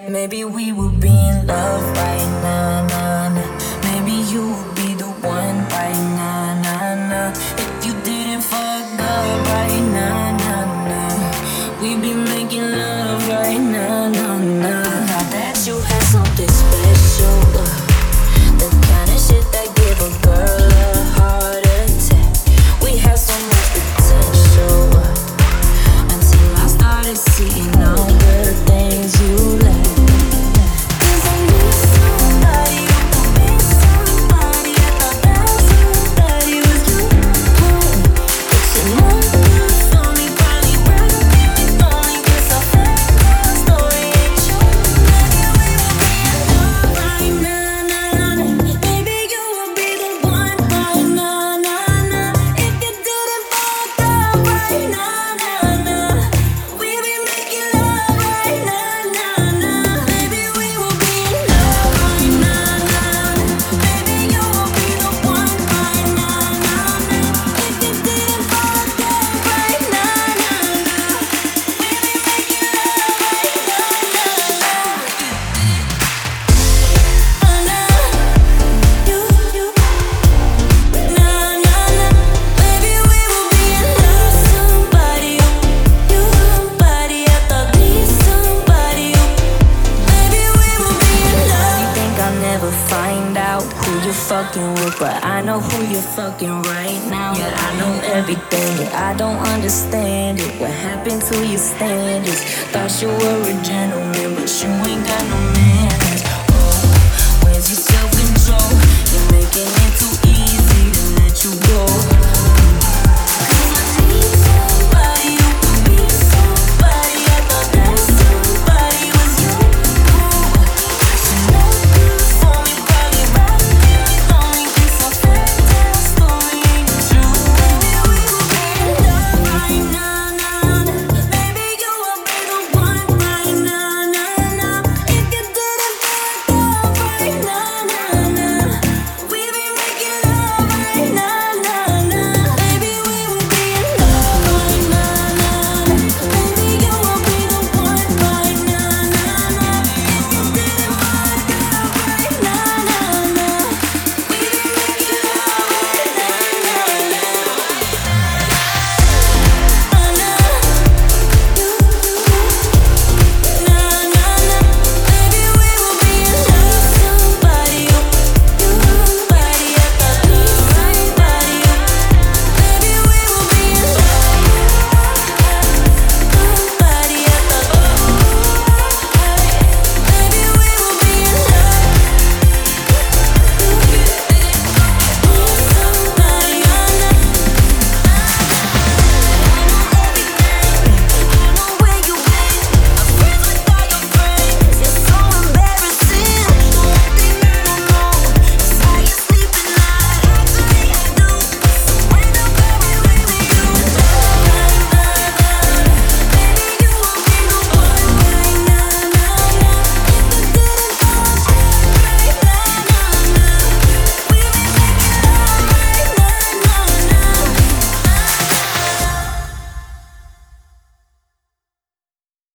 Maybe we would be in love right now, nah, nah. Maybe you would be the one right now, nah, nah. If you didn't fuck up right now, nah, nah. We'd be making love right now, nah, nah. Now that you have something special, the kind of shit that give a girl a heart attack. We have so much potential, until I started seeing all the things you lack. Find out who you're fucking with, but I know who you're fucking right now. Yeah, I know everything, yeah, I don't understand it. What happened to your standards? Thought you were a gentleman, but you ain't got no